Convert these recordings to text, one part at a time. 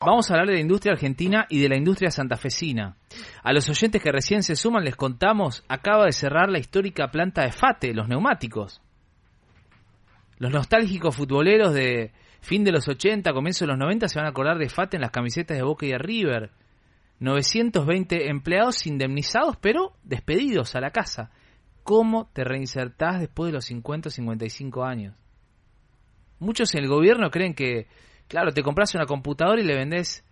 Vamos a hablar de la industria argentina y de la industria santafesina. A los oyentes que recién se suman les contamos, acaba de cerrar la histórica planta de FATE, los neumáticos. Los nostálgicos futboleros de fin de los 80, comienzo de los 90 se van a acordar de FATE en las camisetas de Boca y de River. 920 empleados indemnizados, pero despedidos a la casa. ¿Cómo te reinsertás después de los 50 o 55 años? Muchos en el gobierno creen que, claro, te compras una computadora y le vendés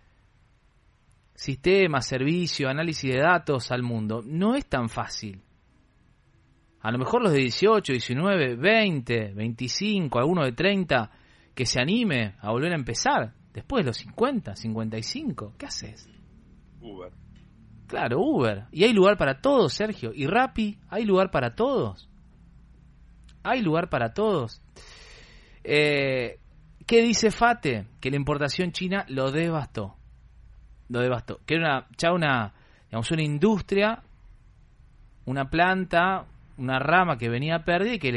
sistemas, servicio, análisis de datos al mundo. No es tan fácil. A lo mejor los de 18, 19, 20, 25, alguno de 30, que se anime a volver a empezar. Después de los 50, 55, ¿qué haces? Uber. Claro, Uber. Y hay lugar para todos, Sergio. Y Rappi, hay lugar para todos. Hay lugar para todos. ¿Qué dice FATE? Que la importación china lo devastó. Lo devastó. Que era una industria, una planta, una rama que venía a perder y que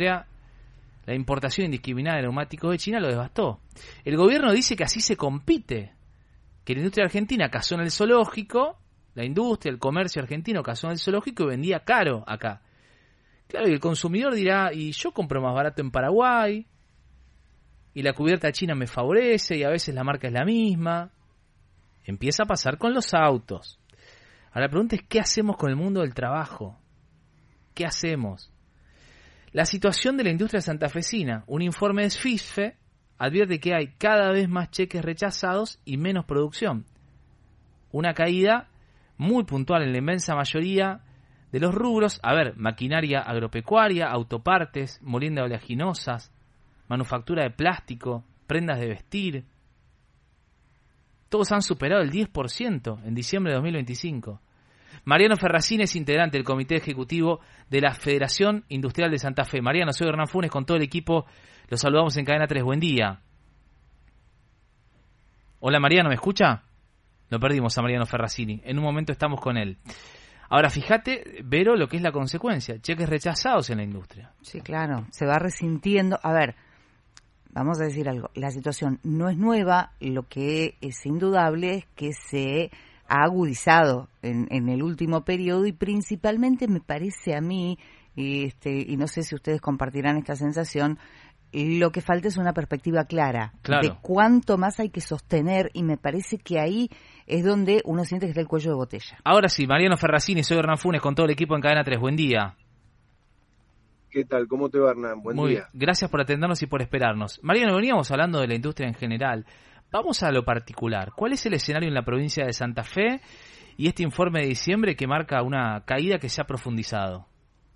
la importación indiscriminada de neumáticos de China lo devastó. El gobierno dice que así se compite. Que la industria argentina cazó en el zoológico, la industria, el comercio argentino cazó en el zoológico y vendía caro acá. Claro, y el consumidor dirá, y yo compro más barato en Paraguay, y la cubierta china me favorece, y a veces la marca es la misma. Empieza a pasar con los autos. Ahora la pregunta es, ¿qué hacemos con el mundo del trabajo? ¿Qué hacemos? La situación de la industria santafesina, un informe de SFISFE advierte que hay cada vez más cheques rechazados y menos producción. Una caída muy puntual en la inmensa mayoría de los rubros. A ver, maquinaria agropecuaria, autopartes, molienda de oleaginosas, manufactura de plástico, prendas de vestir. Todos han superado el 10% en diciembre de 2025. Mariano Ferracini es integrante del comité ejecutivo de la Federación Industrial de Santa Fe. Mariano, soy Hernán Funes con todo el equipo. Los saludamos en Cadena 3. Buen día. Hola Mariano, ¿me escucha? Lo perdimos a Mariano Ferracini. En un momento estamos con él. Ahora fíjate, Vero, lo que es la consecuencia. Cheques rechazados en la industria. Sí, claro. Se va resintiendo. A ver, vamos a decir algo. La situación no es nueva. Lo que es indudable es que se ha agudizado en el último periodo y principalmente me parece a mí, y no sé si ustedes compartirán esta sensación, lo que falta es una perspectiva clara de cuánto más hay que sostener y me parece que ahí es donde uno siente que está el cuello de botella. Ahora sí, Mariano Ferracini, soy Hernán Funes con todo el equipo en Cadena 3. Buen día. ¿Qué tal? ¿Cómo te va, Hernán? Buen día. Gracias por atendernos y por esperarnos. Mariano, veníamos hablando de la industria en general. Vamos a lo particular. ¿Cuál es el escenario en la provincia de Santa Fe y este informe de diciembre que marca una caída que se ha profundizado?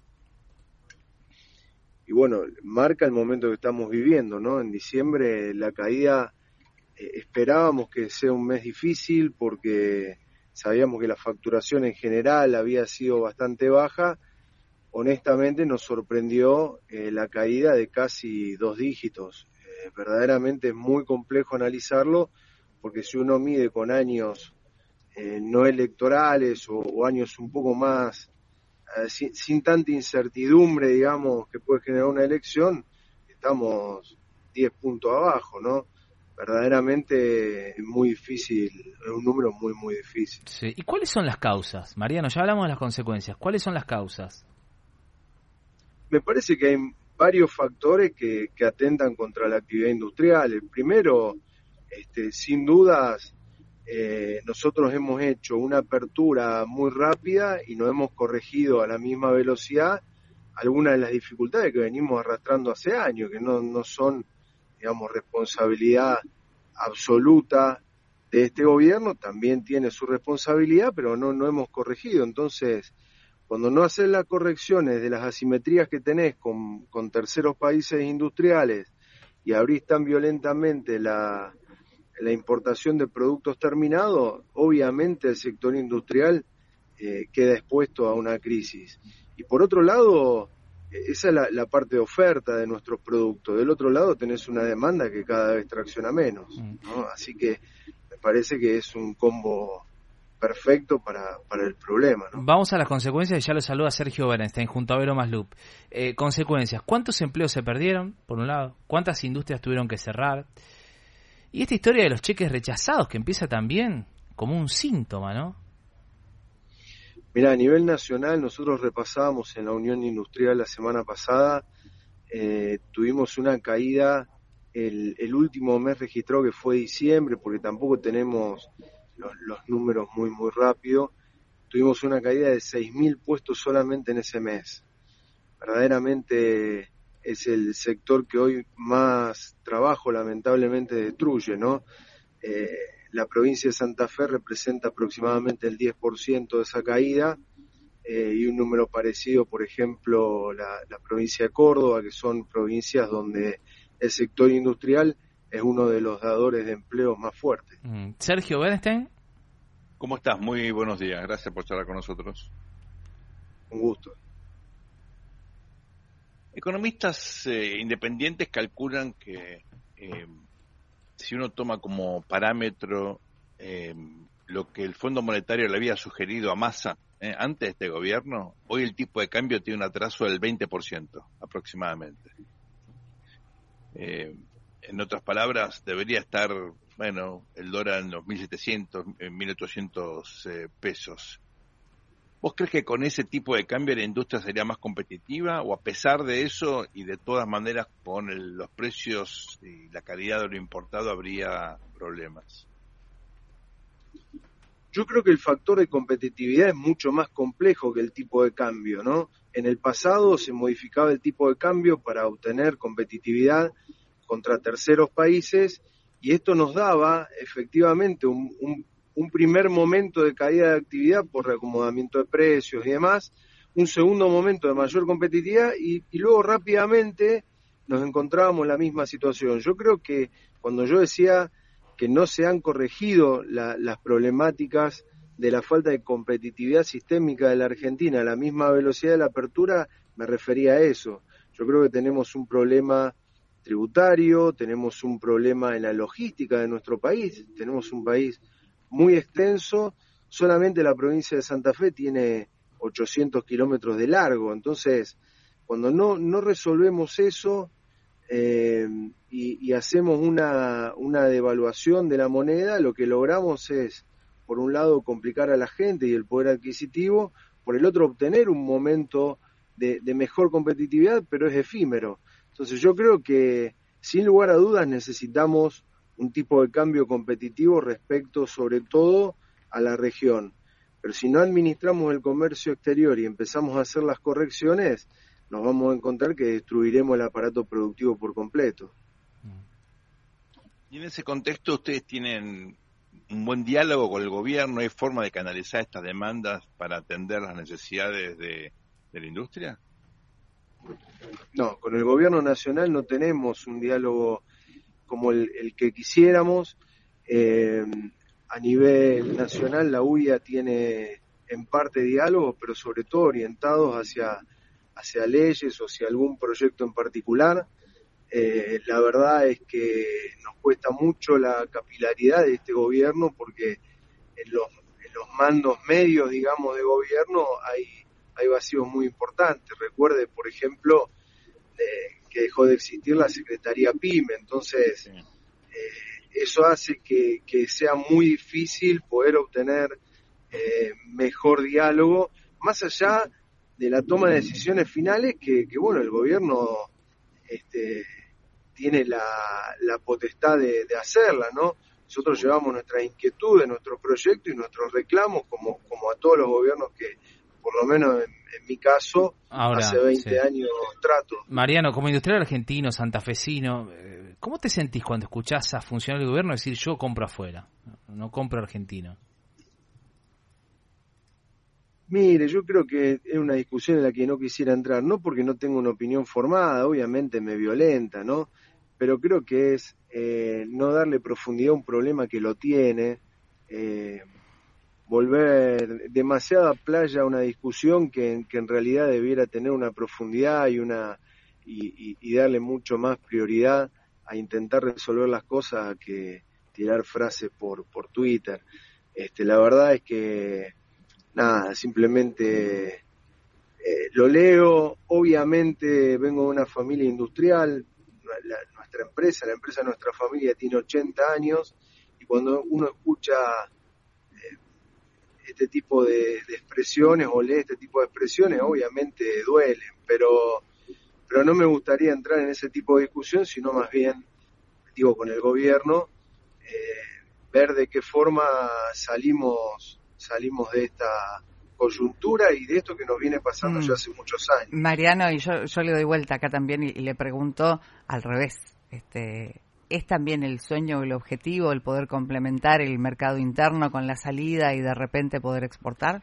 Y bueno, marca el momento que estamos viviendo, ¿no? En diciembre la caída, esperábamos que sea un mes difícil porque sabíamos que la facturación en general había sido bastante baja. Honestamente nos sorprendió la caída de casi 2 dígitos. Verdaderamente es muy complejo analizarlo porque si uno mide con años no electorales o años un poco más sin tanta incertidumbre, digamos, que puede generar una elección, estamos 10 puntos abajo, ¿no? Verdaderamente es muy difícil, es un número muy, muy difícil. Sí. ¿Y cuáles son las causas? Mariano, ya hablamos de las consecuencias. ¿Cuáles son las causas? Me parece que hay varios factores que atentan contra la actividad industrial. El primero, sin dudas, nosotros hemos hecho una apertura muy rápida y nos hemos corregido a la misma velocidad algunas de las dificultades que venimos arrastrando hace años, que no son, digamos, responsabilidad absoluta de este gobierno, también tiene su responsabilidad, pero no hemos corregido. Entonces, cuando no haces las correcciones de las asimetrías que tenés con terceros países industriales y abrís tan violentamente la importación de productos terminados, obviamente el sector industrial queda expuesto a una crisis. Y por otro lado, esa es la parte de oferta de nuestros productos. Del otro lado tenés una demanda que cada vez tracciona menos, ¿no? Así que me parece que es un combo perfecto para el problema, ¿no? Vamos a las consecuencias y ya lo saluda Sergio Berenstein junto a Vero Maslup. Consecuencias, ¿cuántos empleos se perdieron, por un lado? ¿Cuántas industrias tuvieron que cerrar? Y esta historia de los cheques rechazados, que empieza también como un síntoma, ¿no? Mirá, a nivel nacional, nosotros repasábamos en la Unión Industrial la semana pasada, tuvimos una caída, el último mes registrado que fue diciembre, porque tampoco tenemos los números muy rápido, tuvimos una caída de 6.000 puestos solamente en ese mes. Verdaderamente es el sector que hoy más trabajo lamentablemente destruye, ¿no? La provincia de Santa Fe representa aproximadamente el 10% de esa caída, y un número parecido, por ejemplo, la provincia de Córdoba, que son provincias donde el sector industrial es uno de los dadores de empleo más fuertes. Sergio Bernstein. ¿Cómo estás? Muy buenos días. Gracias por charlar con nosotros. Un gusto. Economistas independientes calculan que si uno toma como parámetro lo que el Fondo Monetario le había sugerido a Massa antes de este gobierno, hoy el tipo de cambio tiene un atraso del 20% aproximadamente. En otras palabras, debería estar, el dólar en los 1.700, 1.800 pesos. ¿Vos crees que con ese tipo de cambio la industria sería más competitiva, o a pesar de eso y de todas maneras con los precios y la calidad de lo importado habría problemas? Yo creo que el factor de competitividad es mucho más complejo que el tipo de cambio, ¿no? En el pasado se modificaba el tipo de cambio para obtener competitividad contra terceros países, y esto nos daba efectivamente un primer momento de caída de actividad por reacomodamiento de precios y demás, un segundo momento de mayor competitividad y luego rápidamente nos encontrábamos en la misma situación. Yo creo que cuando yo decía que no se han corregido las problemáticas de la falta de competitividad sistémica de la Argentina a la misma velocidad de la apertura, me refería a eso. Yo creo que tenemos un problema tributario, tenemos un problema en la logística de nuestro país, tenemos un país muy extenso, solamente la provincia de Santa Fe tiene 800 kilómetros de largo, entonces cuando no resolvemos eso y hacemos una devaluación de la moneda, lo que logramos es, por un lado, complicar a la gente y el poder adquisitivo, por el otro, obtener un momento de mejor competitividad, pero es efímero. Entonces yo creo que, sin lugar a dudas, necesitamos un tipo de cambio competitivo respecto, sobre todo, a la región. Pero si no administramos el comercio exterior y empezamos a hacer las correcciones, nos vamos a encontrar que destruiremos el aparato productivo por completo. Y en ese contexto, ¿ustedes tienen un buen diálogo con el gobierno? ¿Hay forma de canalizar estas demandas para atender las necesidades de la industria? No, con el gobierno nacional no tenemos un diálogo como el que quisiéramos. A nivel nacional la UIA tiene en parte diálogos, pero sobre todo orientados hacia leyes o hacia algún proyecto en particular. La verdad es que nos cuesta mucho la capilaridad de este gobierno, porque en los mandos medios, digamos, de gobierno hay vacíos muy importantes. Recuerde, por ejemplo, que dejó de existir la Secretaría PYME, entonces eso hace que sea muy difícil poder obtener mejor diálogo, más allá de la toma de decisiones finales que bueno, el gobierno tiene la potestad de hacerla, ¿no? Nosotros llevamos nuestras inquietudes, nuestros proyectos y nuestros reclamos como a todos los gobiernos que, por lo menos en mi caso, ahora, hace 20 años trato. Mariano, como industrial argentino, santafesino, ¿cómo te sentís cuando escuchás a funcionarios del gobierno decir yo compro afuera, no compro argentino? Mire, yo creo que es una discusión en la que no quisiera entrar, no porque no tengo una opinión formada, obviamente me violenta, ¿no? Pero creo que es no darle profundidad a un problema que lo tiene, volver demasiada playa a una discusión que en realidad debiera tener una profundidad y darle mucho más prioridad a intentar resolver las cosas que tirar frases por Twitter. La verdad es que nada, simplemente lo leo. Obviamente vengo de una familia industrial, nuestra empresa, la empresa de nuestra familia tiene 80 años, y cuando uno escucha este tipo de expresiones o lee este tipo de expresiones, obviamente duelen, pero no me gustaría entrar en ese tipo de discusión, sino más bien, digo, con el gobierno, ver de qué forma salimos de esta coyuntura y de esto que nos viene pasando ya hace muchos años. Mariano, y yo le doy vuelta acá también y le pregunto al revés, ¿es también el sueño o el objetivo el poder complementar el mercado interno con la salida y de repente poder exportar?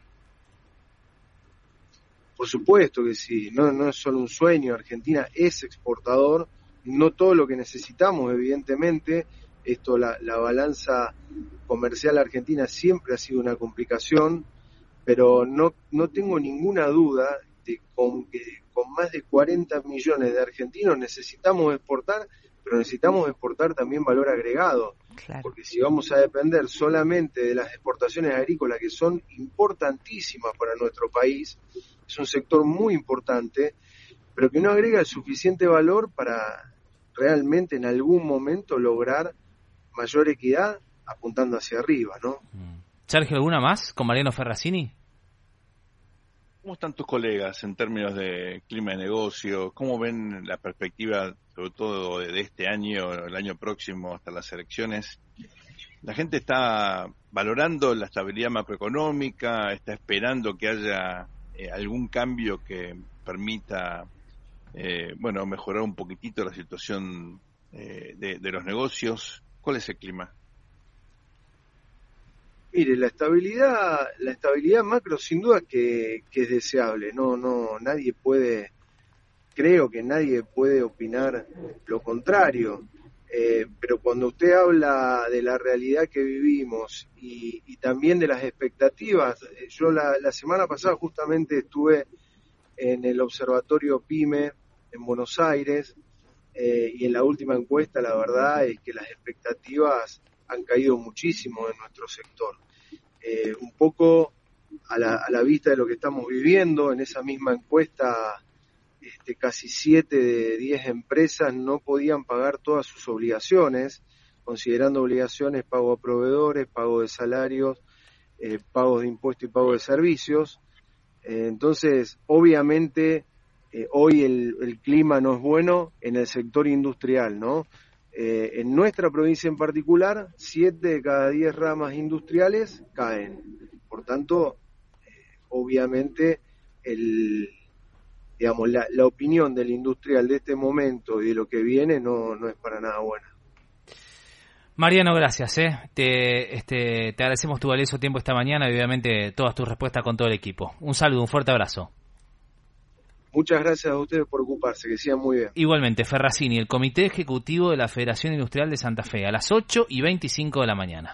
Por supuesto que sí, no es solo un sueño, Argentina es exportador, no todo lo que necesitamos, evidentemente, la balanza comercial argentina siempre ha sido una complicación, pero no tengo ninguna duda de que con más de 40 millones de argentinos necesitamos exportar, pero necesitamos exportar también valor agregado, claro. Porque si vamos a depender solamente de las exportaciones agrícolas, que son importantísimas para nuestro país, es un sector muy importante, pero que no agrega el suficiente valor para realmente en algún momento lograr mayor equidad apuntando hacia arriba, ¿no? Sergio, ¿alguna más con Mariano Ferracini? ¿Cómo están tus colegas en términos de clima de negocio? ¿Cómo ven la perspectiva, sobre todo de este año, el año próximo, hasta las elecciones? La gente está valorando la estabilidad macroeconómica, está esperando que haya algún cambio que permita, mejorar un poquitito la situación de los negocios. ¿Cuál es el clima? Mire, la estabilidad macro sin duda que es deseable. Creo que nadie puede opinar lo contrario. Pero cuando usted habla de la realidad que vivimos y también de las expectativas, yo la semana pasada justamente estuve en el Observatorio PYME en Buenos Aires, y en la última encuesta la verdad es que las expectativas han caído muchísimo en nuestro sector. Un poco a la vista de lo que estamos viviendo, en esa misma encuesta casi 7 de 10 empresas no podían pagar todas sus obligaciones, considerando obligaciones, pago a proveedores, pago de salarios, pagos de impuestos y pago de servicios. Entonces, obviamente, hoy el clima no es bueno en el sector industrial, ¿no? En nuestra provincia en particular, 7 de cada 10 ramas industriales caen. Por tanto, obviamente, la opinión del industrial de este momento y de lo que viene no es para nada buena. Mariano, gracias. Te agradecemos tu valioso tiempo esta mañana y obviamente todas tus respuestas con todo el equipo. Un saludo, un fuerte abrazo. Muchas gracias a ustedes por ocuparse, que sigan muy bien. Igualmente, Ferracini, el Comité Ejecutivo de la Federación Industrial de Santa Fe, a las 8:25 de la mañana.